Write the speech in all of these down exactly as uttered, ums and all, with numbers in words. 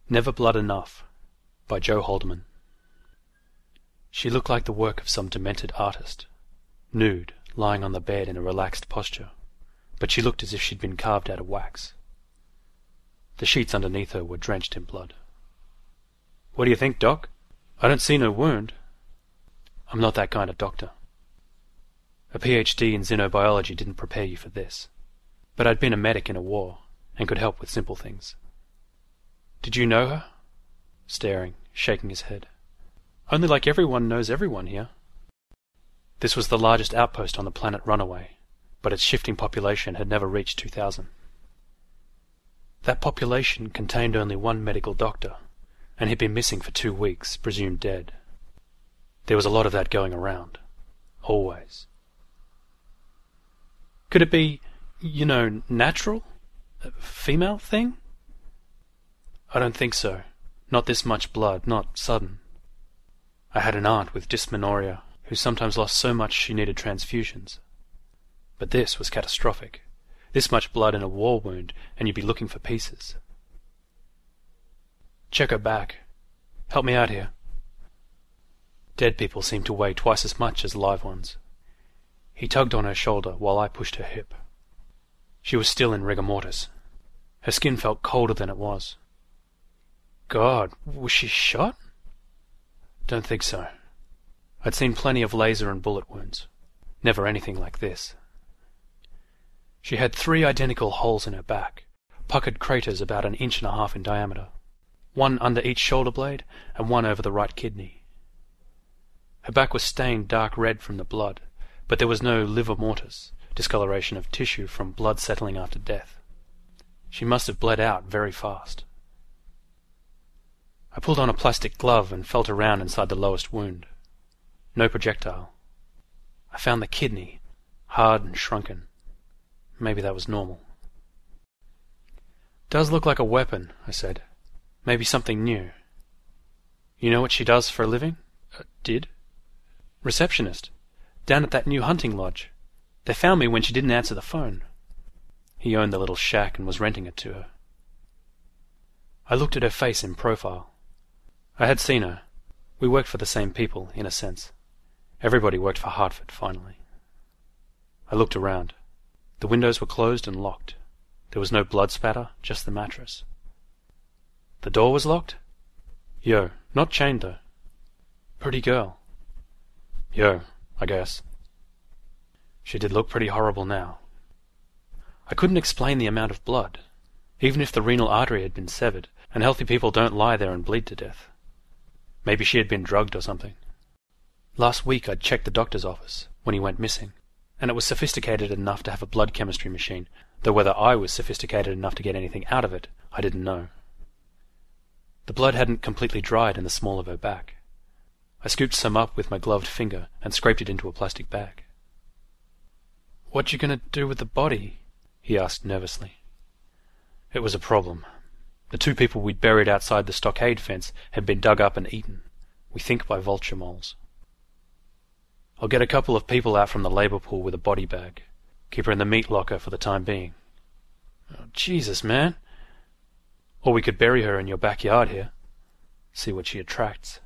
Never Blood Enough by Joe Haldeman. She looked like the work of some demented artist, nude, lying on the bed in a relaxed posture, but she looked as if she'd been carved out of wax. The sheets underneath her were drenched in blood. "What do you think, Doc? I don't see no wound." "I'm not that kind of doctor. A P H D in xenobiology didn't prepare you for this, but I'd been a medic in a war and could help with simple things." "Did you know her?" Staring, shaking his head. "Only like everyone knows everyone here." This was the largest outpost on the planet Runaway, but its shifting population had never reached two thousand. That population contained only one medical doctor, and he'd been missing for two weeks, presumed dead. There was a lot of that going around. Always. Could it be, you know, natural? A female thing? "I don't think so. Not this much blood, not sudden. I had an aunt with dysmenorrhea who sometimes lost so much she needed transfusions. But this was catastrophic. This much blood in a war wound, and you'd be looking for pieces." "Check her back. Help me out here." Dead people seem to weigh twice as much as live ones. He tugged on her shoulder while I pushed her hip. She was still in rigor mortis. Her skin felt colder than it was. "God, was she shot?" "Don't think so. I'd seen plenty of laser and bullet wounds. Never anything like this." She had three identical holes in her back, puckered craters about an inch and a half in diameter, one under each shoulder blade and one over the right kidney. Her back was stained dark red from the blood, but there was no livor mortis, discoloration of tissue from blood settling after death. She must have bled out very fast. I pulled on a plastic glove and felt around inside the lowest wound. No projectile. I found the kidney, hard and shrunken. Maybe that was normal. "Does look like a weapon," I said. "Maybe something new." "You know what she does for a living?" Uh, did? "Receptionist. Down at that new hunting lodge. They found me when she didn't answer the phone." He owned the little shack and was renting it to her. I looked at her face in profile. I had seen her. We worked for the same people, in a sense. Everybody worked for Hartford, finally. I looked around. The windows were closed and locked. There was no blood spatter, just the mattress. The door was locked? Yo, not chained though. Pretty girl. Yo, I guess. She did look pretty horrible now. I couldn't explain the amount of blood, even if the renal artery had been severed, and healthy people don't lie there and bleed to death. Maybe she had been drugged or something. Last week I'd checked the doctor's office, when he went missing, and it was sophisticated enough to have a blood chemistry machine, though whether I was sophisticated enough to get anything out of it, I didn't know. The blood hadn't completely dried in the small of her back. I scooped some up with my gloved finger and scraped it into a plastic bag. "What you gonna do with the body?" he asked nervously. It was a problem. The two people we'd buried outside the stockade fence had been dug up and eaten, we think by vulture moles. "I'll get a couple of people out from the labor pool with a body bag. Keep her in the meat locker for the time being." Oh, Jesus, man. Or we could bury her in your backyard here. See what she attracts.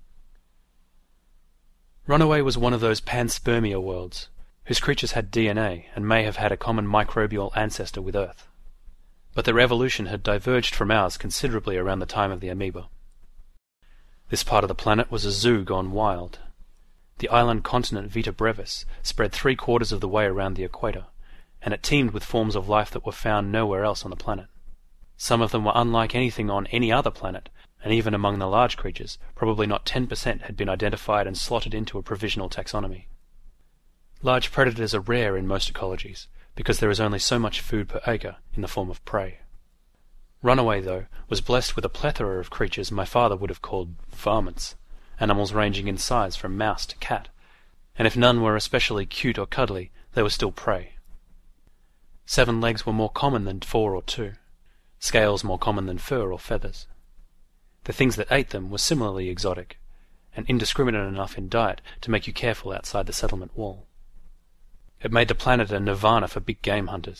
Runaway was one of those panspermia worlds, whose creatures had D N A and may have had a common microbial ancestor with Earth. But their evolution had diverged from ours considerably around the time of the amoeba. This part of the planet was a zoo gone wild. The island continent Vita Brevis spread three-quarters of the way around the equator, and it teemed with forms of life that were found nowhere else on the planet. Some of them were unlike anything on any other planet, and even among the large creatures, probably not ten percent had been identified and slotted into a provisional taxonomy. Large predators are rare in most ecologies, because there is only so much food per acre in the form of prey. Runaway, though, was blessed with a plethora of creatures my father would have called varmints, animals ranging in size from mouse to cat, and if none were especially cute or cuddly, they were still prey. Seven legs were more common than four or two, scales more common than fur or feathers. The things that ate them were similarly exotic, and indiscriminate enough in diet to make you careful outside the settlement wall. It made the planet a nirvana for big game hunters,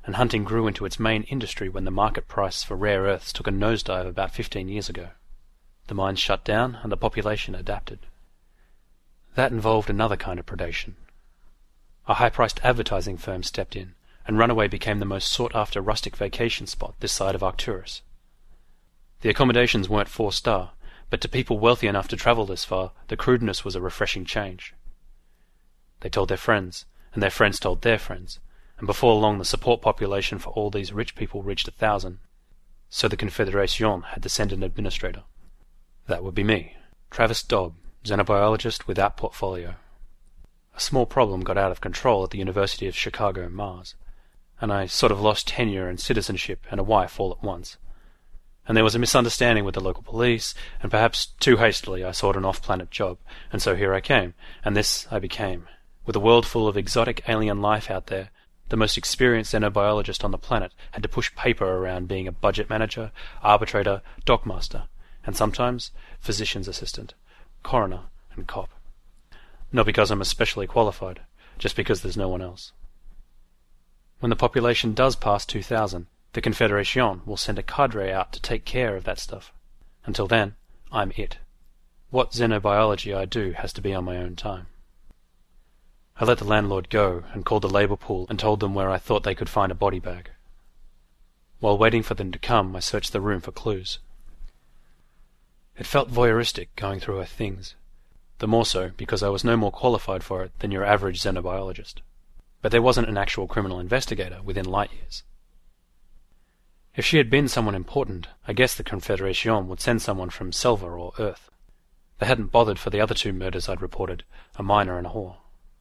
and hunting grew into its main industry when the market price for rare earths took a nosedive about fifteen years ago. The mines shut down and the population adapted. That involved another kind of predation. A high-priced advertising firm stepped in, and Runaway became the most sought-after rustic vacation spot this side of Arcturus. The accommodations weren't four-star, but to people wealthy enough to travel this far, the crudeness was a refreshing change. They told their friends, and their friends told their friends, and before long the support population for all these rich people reached a thousand. So the Confederation had to send an administrator. That would be me, Travis Dobb, xenobiologist without portfolio. A small problem got out of control at the University of Chicago, Mars, and I sort of lost tenure and citizenship and a wife all at once. And there was a misunderstanding with the local police, and perhaps too hastily I sought an off-planet job, and so here I came, and this I became. With a world full of exotic alien life out there, the most experienced xenobiologist on the planet had to push paper around being a budget manager, arbitrator, dockmaster, and sometimes physician's assistant, coroner, and cop. Not because I'm especially qualified, just because there's no one else. When the population does pass two thousand, the Confederation will send a cadre out to take care of that stuff. Until then, I'm it. What xenobiology I do has to be on my own time. I let the landlord go and called the labour pool and told them where I thought they could find a body bag. While waiting for them to come, I searched the room for clues. It felt voyeuristic going through her things, the more so because I was no more qualified for it than your average xenobiologist. But there wasn't an actual criminal investigator within light years. If she had been someone important, I guess the Confederation would send someone from Selva or Earth. They hadn't bothered for the other two murders I'd reported, a miner and a whore.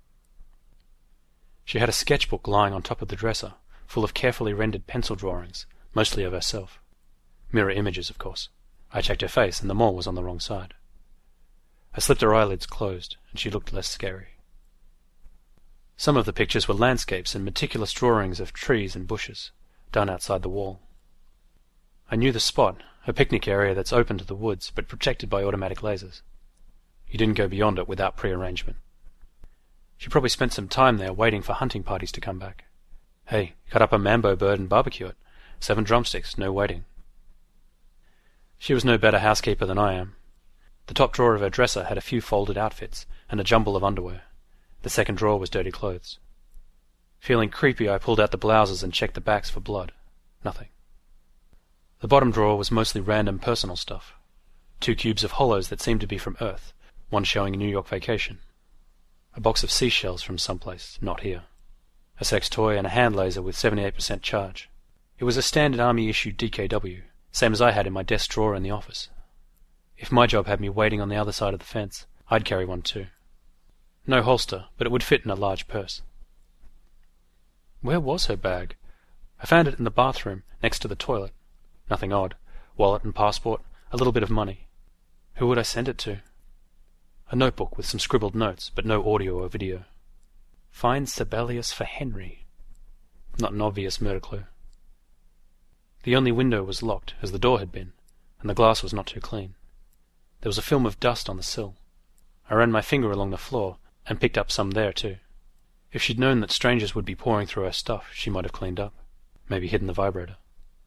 She had a sketchbook lying on top of the dresser, full of carefully rendered pencil drawings, mostly of herself. Mirror images, of course. I checked her face, and the mole was on the wrong side. I slipped her eyelids closed, and she looked less scary. Some of the pictures were landscapes and meticulous drawings of trees and bushes, done outside the wall. I knew the spot, a picnic area that's open to the woods, but protected by automatic lasers. You didn't go beyond it without pre-arrangement. She probably spent some time there waiting for hunting parties to come back. Hey, cut up a mambo bird and barbecue it. Seven drumsticks, no waiting. She was no better housekeeper than I am. The top drawer of her dresser had a few folded outfits and a jumble of underwear. The second drawer was dirty clothes. Feeling creepy, I pulled out the blouses and checked the backs for blood. Nothing. The bottom drawer was mostly random personal stuff. Two cubes of hollows that seemed to be from Earth, one showing a New York vacation. A box of seashells from someplace, not here. A sex toy and a hand laser with seventy-eight percent charge. It was a standard Army-issue D K W, same as I had in my desk drawer in the office. If my job had me waiting on the other side of the fence, I'd carry one too. No holster, but it would fit in a large purse. Where was her bag? I found it in the bathroom, next to the toilet. Nothing odd. Wallet and passport, a little bit of money. Who would I send it to? A notebook with some scribbled notes, but no audio or video. Find Sibelius for Henry. Not an obvious murder clue. The only window was locked, as the door had been, and the glass was not too clean. There was a film of dust on the sill. I ran my finger along the floor, and picked up some there too. If she'd known that strangers would be pouring through her stuff, she might have cleaned up. Maybe hidden the vibrator.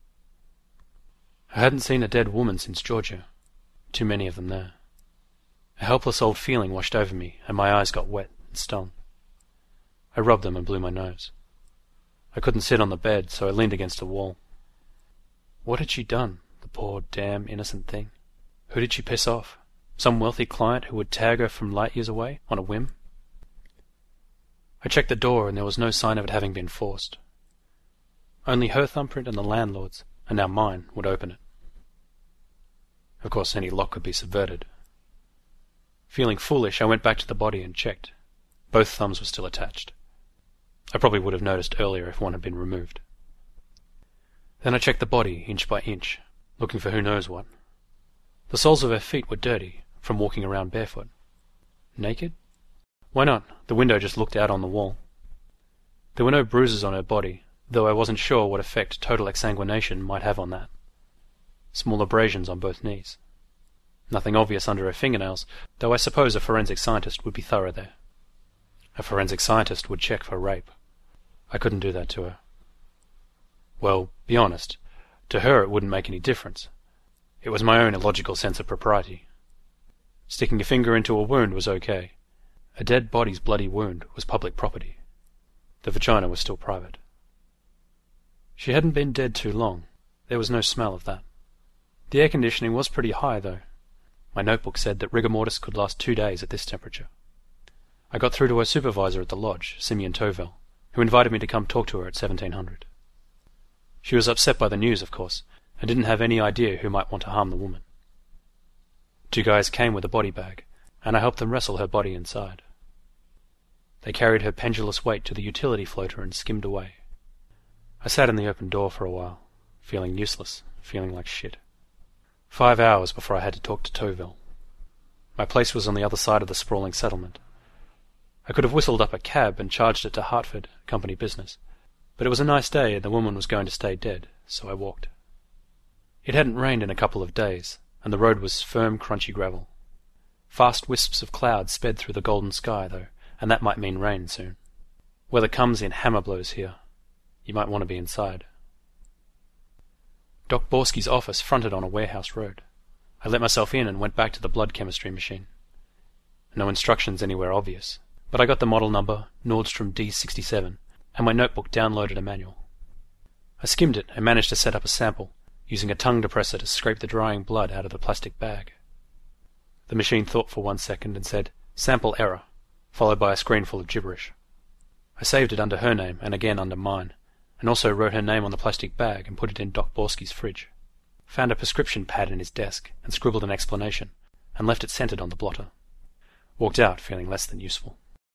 I hadn't seen a dead woman since Georgia. Too many of them there. A helpless old feeling washed over me, and my eyes got wet and stung. I rubbed them and blew my nose. I couldn't sit on the bed, so I leaned against a wall. What had she done, the poor, damn, innocent thing? Who did she piss off? Some wealthy client who would tag her from light years away, on a whim? I checked the door, and there was no sign of it having been forced. Only her thumbprint and the landlord's, and now mine, would open it. Of course, any lock could be subverted. Feeling foolish, I went back to the body and checked. Both thumbs were still attached. I probably would have noticed earlier if one had been removed. Then I checked the body, inch by inch, looking for who knows what. The soles of her feet were dirty, from walking around barefoot. Naked? Why not? The window just looked out on the wall. There were no bruises on her body, though I wasn't sure what effect total exsanguination might have on that. Small abrasions on both knees. Nothing obvious under her fingernails, though I suppose a forensic scientist would be thorough there. A forensic scientist would check for rape. I couldn't do that to her. Well, be honest. To her it wouldn't make any difference. It was my own illogical sense of propriety. Sticking a finger into a wound was okay. A dead body's bloody wound was public property. The vagina was still private. She hadn't been dead too long. There was no smell of that. The air conditioning was pretty high, though. My notebook said that rigor mortis could last two days at this temperature. I got through to her supervisor at the lodge, Simeon Tovel, who invited me to come talk to her at seventeen hundred. She was upset by the news, of course, and didn't have any idea who might want to harm the woman. Two guys came with a body bag, and I helped them wrestle her body inside. They carried her pendulous weight to the utility floater and skimmed away. I sat in the open door for a while, feeling useless, feeling like shit. Five hours before I had to talk to Tovel. My place was on the other side of the sprawling settlement. I could have whistled up a cab and charged it to Hartford, company business, but it was a nice day and the woman was going to stay dead, so I walked. It hadn't rained in a couple of days, and the road was firm, crunchy gravel. Fast wisps of cloud sped through the golden sky, though, and that might mean rain soon. Weather comes in hammer blows here. You might want to be inside. Doc Borski's office fronted on a warehouse road. I let myself in and went back to the blood chemistry machine. No instructions anywhere obvious, but I got the model number, Nordstrom D sixty-seven, and my notebook downloaded a manual. I skimmed it and managed to set up a sample, using a tongue depressor to scrape the drying blood out of the plastic bag. The machine thought for one second and said, "Sample error," followed by a screen full of gibberish. I saved it under her name and again under mine, and also wrote her name on the plastic bag and put it in Doc Borski's fridge. Found a prescription pad in his desk and scribbled an explanation, and left it centered on the blotter. Walked out feeling less than useful.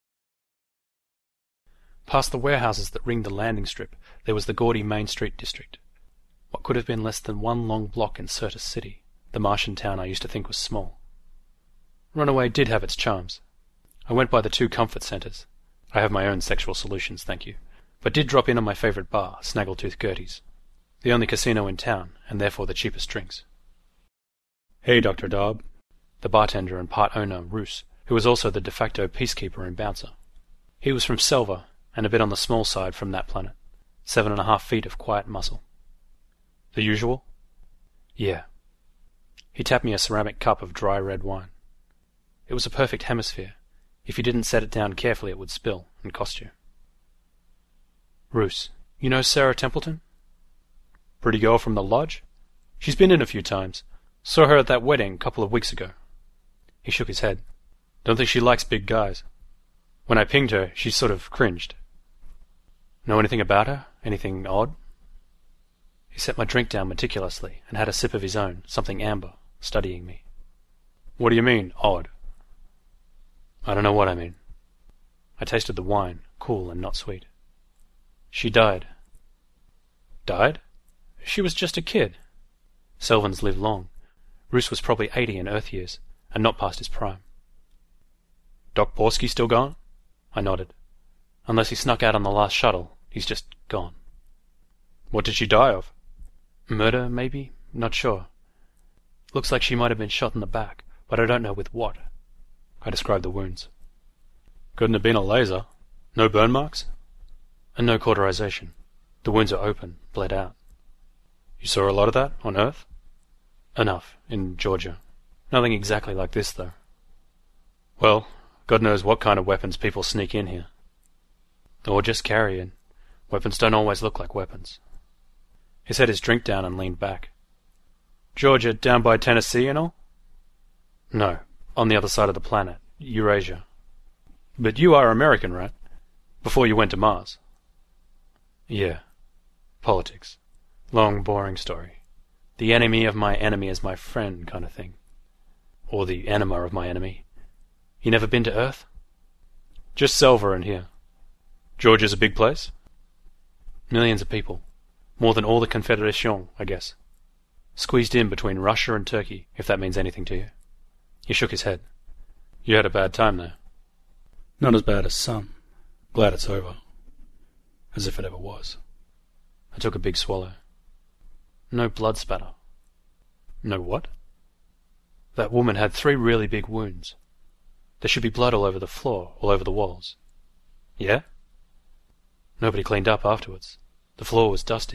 Past the warehouses that ringed the landing strip, there was the gaudy Main Street district. What could have been less than one long block in Sirtis City, the Martian town I used to think was small. Runaway did have its charms. I went by the two comfort centres. I have my own sexual solutions, thank you, but did drop in on my favourite bar, Snaggletooth Gertie's, the only casino in town, and therefore the cheapest drinks. "Hey, Doctor Dobb," the bartender and part owner, Roos, who was also the de facto peacekeeper and bouncer. He was from Selva, and a bit on the small side from that planet. Seven and a half feet of quiet muscle. "The usual?" "Yeah." He tapped me a ceramic cup of dry red wine. It was a perfect hemisphere. If you didn't set it down carefully it would spill and cost you. "Roos, you know Sarah Templeton?" "Pretty girl from the lodge? She's been in a few times. Saw her at that wedding a couple of weeks ago." He shook his head. "Don't think she likes big guys. When I pinged her, she sort of cringed." "Know anything about her? Anything odd?" He set my drink down meticulously and had a sip of his own, something amber, studying me. "What do you mean, odd?" "I don't know what I mean." I tasted the wine, cool and not sweet. "She died." "Died? She was just a kid." Selvans live long. Roos was probably eighty in Earth years, and not past his prime. "Doc Borski still gone?" I nodded. "Unless he snuck out on the last shuttle, he's just gone." "What did she die of?" "Murder, maybe? Not sure. Looks like she might have been shot in the back, but I don't know with what." I described the wounds. "Couldn't have been a laser. No burn marks?" "And no cauterization. The wounds are open, bled out." "You saw a lot of that, on Earth?" "Enough, in Georgia. Nothing exactly like this, though." "Well, God knows what kind of weapons people sneak in here." "Or just carry in. Weapons don't always look like weapons." He set his drink down and leaned back. "Georgia down by Tennessee and all?" "No, on the other side of the planet, Eurasia." "But you are American, right? Before you went to Mars?" "Yeah. Politics. Long, boring story. The enemy of my enemy is my friend kind of thing. Or the enema of my enemy. You never been to Earth?" "Just Selva and here." "Georgia's a big place?" "Millions of people. More than all the Confederation, I guess. Squeezed in between Russia and Turkey, if that means anything to you." He shook his head. "You had a bad time there." "Not as bad as some. Glad it's over." As if it ever was. I took a big swallow. "No blood spatter." "No what?" "That woman had three really big wounds. There should be blood all over the floor, all over the walls." "Yeah?" "Nobody cleaned up afterwards. The floor was dusty.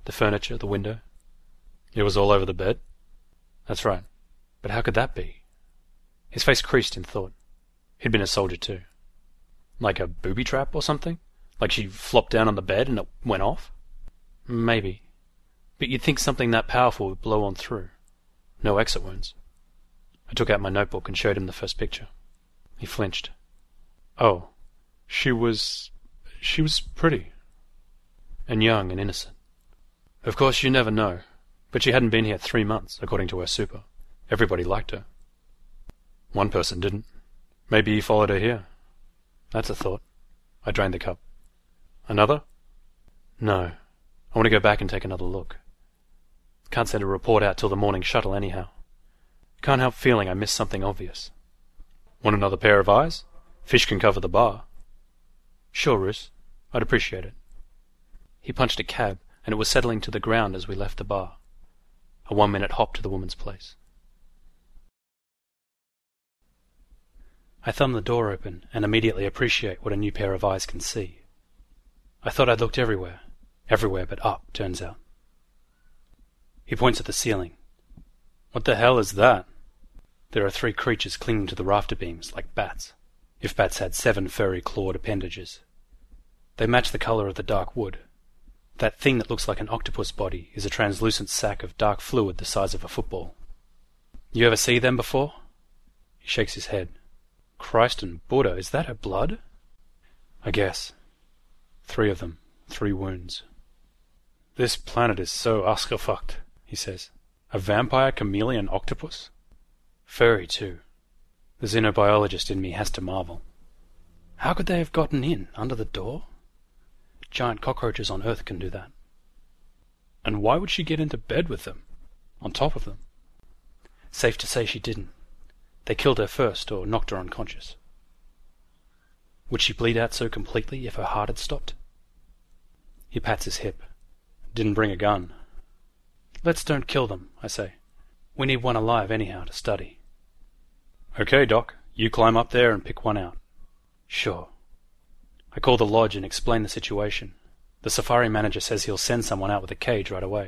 The furniture, the window. It was all over the bed? That's right. But how could that be? His face creased in thought. He'd been a soldier too. Like a booby trap or something? Like she flopped down on the bed and it went off? Maybe. But you'd think something that powerful would blow on through. No exit wounds. I took out my notebook and showed him the first picture. He flinched. Oh, she was... she was pretty. And young and innocent. Of course, you never know. But she hadn't been here three months, according to her super. Everybody liked her. One person didn't. Maybe he followed her here. That's a thought. I drained the cup. Another? No. I want to go back and take another look. Can't send a report out till the morning shuttle anyhow. Can't help feeling I missed something obvious. Want another pair of eyes? Fish can cover the bar. Sure, Roos. I'd appreciate it. He punched a cab, and it was settling to the ground as we left the bar. A one-minute hop to the woman's place. I thumbed the door open and immediately appreciate what a new pair of eyes can see. I thought I'd looked everywhere. Everywhere but up, turns out. He points at the ceiling. What the hell is that? There are three creatures clinging to the rafter beams, like bats, if bats had seven furry clawed appendages. They match the colour of the dark wood. That thing that looks like an octopus body is a translucent sack of dark fluid the size of a football. You ever see them before? He shakes his head. Christ and Buddha, is that her blood? I guess. Three of them, three wounds. This planet is so Oscar-fucked, he says. A vampire chameleon octopus? Furry, too. The xenobiologist in me has to marvel. How could they have gotten in, under the door? Giant cockroaches on Earth can do that. And why would she get into bed with them? On top of them? Safe to say she didn't. They killed her first, or knocked her unconscious. Would she bleed out so completely if her heart had stopped? He pats his hip. Didn't bring a gun. Let's don't kill them, I say. We need one alive anyhow to study. Okay, Doc. You climb up there and pick one out. Sure. I call the lodge and explain the situation. The safari manager says he'll send someone out with a cage right away.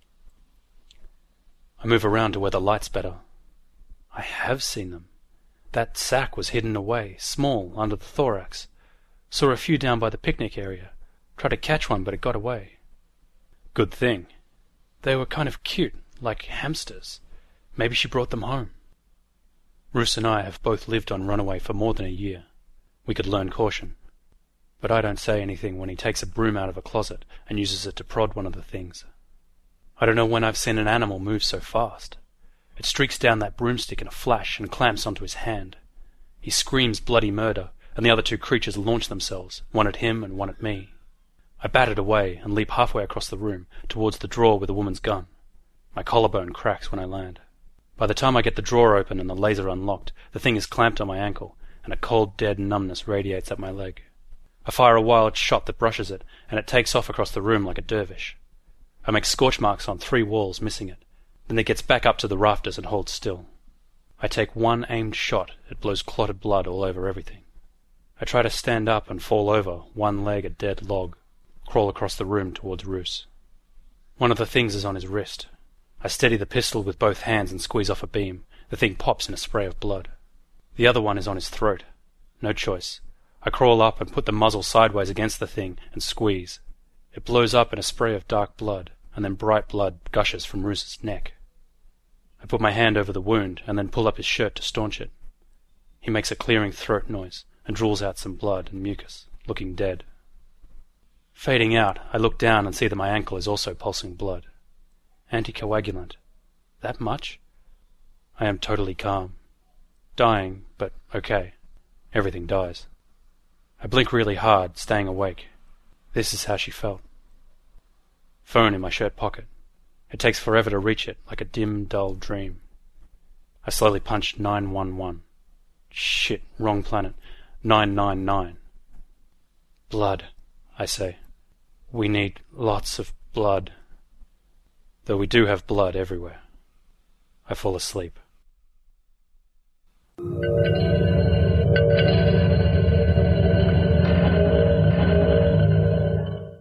I move around to where the light's better. I have seen them. That sack was hidden away, small, under the thorax. Saw a few down by the picnic area. Tried to catch one, but it got away. Good thing. They were kind of cute, like hamsters. Maybe she brought them home. Roos and I have both lived on Runaway for more than a year. We could learn caution. But I don't say anything when he takes a broom out of a closet and uses it to prod one of the things. I don't know when I've seen an animal move so fast. It streaks down that broomstick in a flash and clamps onto his hand. He screams bloody murder, and the other two creatures launch themselves, one at him and one at me. I bat it away and leap halfway across the room, towards the drawer with the woman's gun. My collarbone cracks when I land. By the time I get the drawer open and the laser unlocked, the thing is clamped on my ankle, and a cold, dead numbness radiates up my leg. I fire a wild shot that brushes it, and it takes off across the room like a dervish. I make scorch marks on three walls, missing it. Then it gets back up to the rafters and holds still. I take one aimed shot, it blows clotted blood all over everything. I try to stand up and fall over, one leg a dead log, crawl across the room towards Roos. One of the things is on his wrist. I steady the pistol with both hands and squeeze off a beam. The thing pops in a spray of blood. The other one is on his throat. No choice. I crawl up and put the muzzle sideways against the thing and squeeze. It blows up in a spray of dark blood, and then bright blood gushes from Roos's neck. I put my hand over the wound and then pull up his shirt to staunch it. He makes a clearing throat noise and drools out some blood and mucus, looking dead. Fading out, I look down and see that my ankle is also pulsing blood. Anticoagulant. That much? I am totally calm. Dying, but okay. Everything dies. I blink really hard, staying awake. This is how she felt. Phone in my shirt pocket. It takes forever to reach it, like a dim, dull dream. I slowly punch nine one one. Shit, wrong planet. nine nine nine. Blood, I say. We need lots of blood. Though we do have blood everywhere. I fall asleep.